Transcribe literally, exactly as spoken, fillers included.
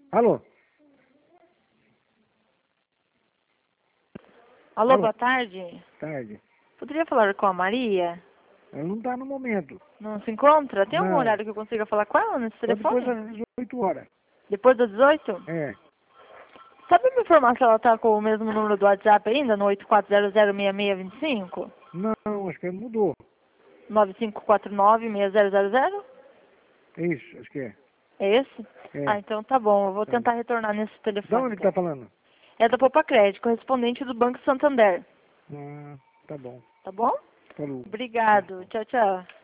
Alô? Alô, Alô? boa tarde. Tarde. Poderia falar com a Maria? Ela não tá no momento. Não se encontra? Tem algum Não. horário que eu consiga falar com ela nesse Só depois telefone? das dezoito horas. Depois das dezoito? É. Sabe me informar se ela tá com o mesmo número do WhatsApp ainda, no oito quatro zero zero, seis seis dois cinco? Não, acho que mudou. nove cinco quatro nove, seis zero zero zero? É isso, acho que é. É esse? É. Ah, então tá bom. Eu vou Tá tentar bom. retornar nesse Da telefone. onde que então. tá falando? É da Poupa Crédito, correspondente do Banco Santander. Ah, tá bom. Tá bom? Falou. Obrigado. Tchau, tchau.